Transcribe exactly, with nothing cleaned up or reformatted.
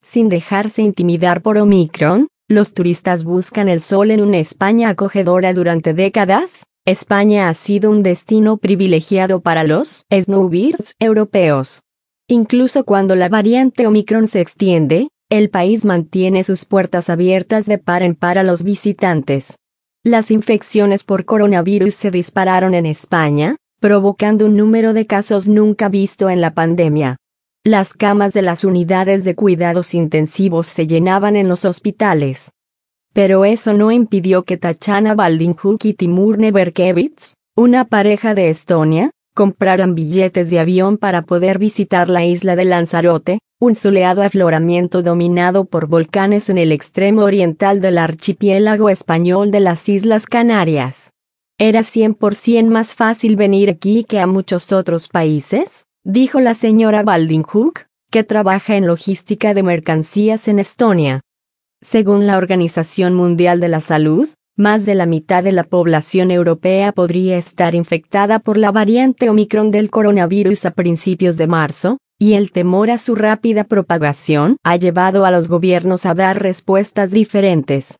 Sin dejarse intimidar por Omicron, los turistas buscan el sol en una España acogedora durante décadas. España ha sido un destino privilegiado para los snowbirds europeos. Incluso cuando la variante Omicron se extiende, el país mantiene sus puertas abiertas de par en par a los visitantes. Las infecciones por coronavirus se dispararon en España, provocando un número de casos nunca visto en la pandemia. Las camas de las unidades de cuidados intensivos se llenaban en los hospitales. Pero eso no impidió que Tatjana Baldijuk y Timur Neberkevich, una pareja de Estonia, compraran billetes de avión para poder visitar la isla de Lanzarote, un soleado afloramiento dominado por volcanes en el extremo oriental del archipiélago español de las Islas Canarias. ¿Era cien por ciento más fácil venir aquí que a muchos otros países?, dijo la señora Baldijuk, que trabaja en logística de mercancías en Estonia. Según la Organización Mundial de la Salud, más de la mitad de la población europea podría estar infectada por la variante Omicron del coronavirus a principios de marzo, y el temor a su rápida propagación ha llevado a los gobiernos a dar respuestas diferentes.